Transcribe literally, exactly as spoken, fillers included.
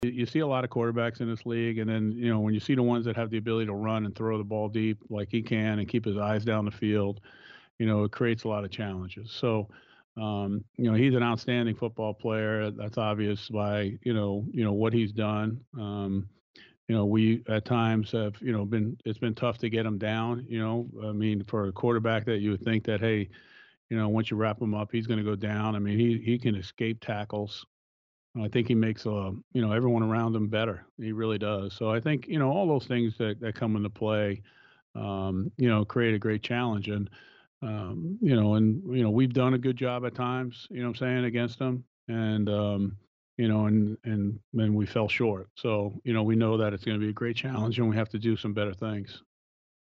You you see a lot of quarterbacks in this league, and then, you know, when you see the ones that have the ability to run and throw the ball deep like he can and keep his eyes down the field, you know, it creates a lot of challenges. So, um, you know, he's an outstanding football player. That's obvious by, you know, you know what he's done. Um, you know, we at times have, you know, been it's been tough to get him down. You know, I mean, for a quarterback that you would think that, hey, you know, once you wrap him up, he's going to go down. I mean, he he can escape tackles. I think he makes, uh, you know, everyone around him better. He really does. So I think, you know, all those things that, that come into play, um, you know, create a great challenge. And, um, you know, and, you know, we've done a good job at times, you know what I'm saying, against them. And, um, you know, and, and then we fell short. So, you know, we know that it's going to be a great challenge and we have to do some better things.